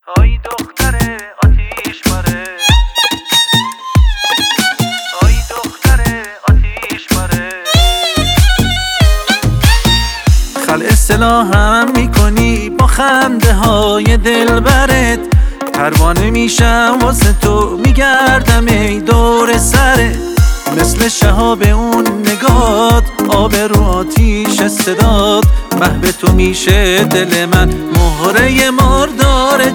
آی دختر آتیش پاره، آی دختر آتیش پاره. خلع سلاحم میکنی با خنده های دلبرت، پروانه میشم واسه تو میگردم ای دور سرت. مثل شهاب اون نگات آب رو آتیش صدات، محو تو میشه دل من مهره ماردار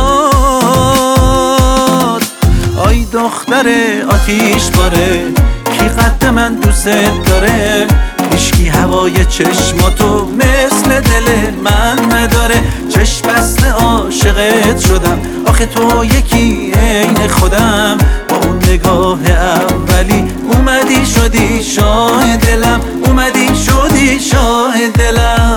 چشات. آی دختر آتیش باره، کی قد من دوست داره؟ هیچکی هوای چشماتو مثل دل من نداره. چشم بسته عاشقت شدم، آخه تو یکی عین خودم. با اون نگاه اولی اومدی شدی شاه دلم، اومدی شدی شاه دلم.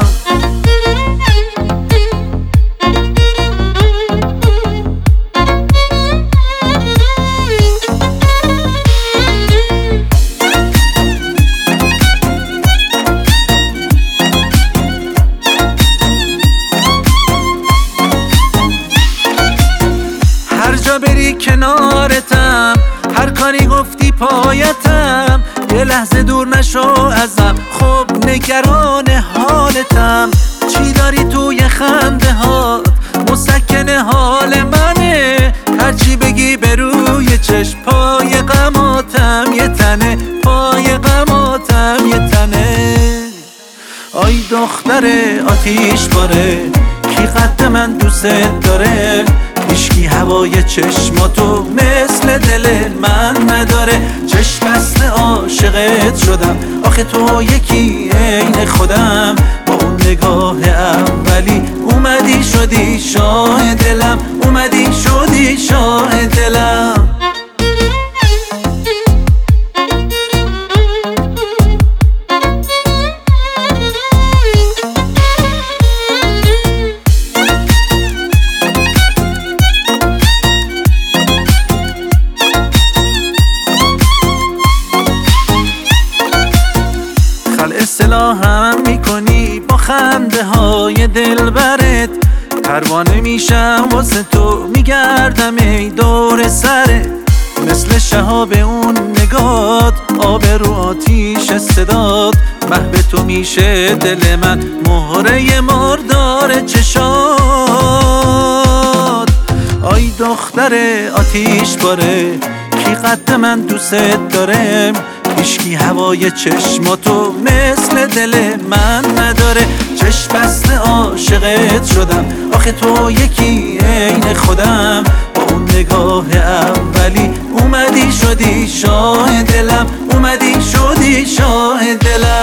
هر جا بری کنارتم، هر کاری گفتی پایتم. یه لحظه دور نشو ازم، خب نگران حالتم. چی داری توی خنده هات، مسکن حال منه. هرچی بگی به روی چشم، پای غماتم یه تنه، پای غماتم یه تنه. آی دختر آتیش باره، کی قد من دوست داره؟ هیچکی هوای چشماتو مثل دل من نداره. چشم بسته عاشقت شدم، آخه تو یکی عین خودم. با اون نگاه اولی اومدی شدی شاه دلم، اومدی شدی شاه دلم. خلع سلاحم میکنی با خنده های دلبرت، پروانه میشم واسه تو میگردم ای دور سرت. مثل شهاب اون نگات آب رو آتیش صدات، محو تو میشه دل من مهره ماردار چشات. آی دختر آتیش باره، کی قد من دوست داره؟ هیچکی هوای چشماتو مثل دل من نداره. چشم بسته عاشقت شدم، آخه تو یکی عین خودم. با اون نگاه اولی اومدی شدی شاه دلم، اومدی شدی شاه دلم.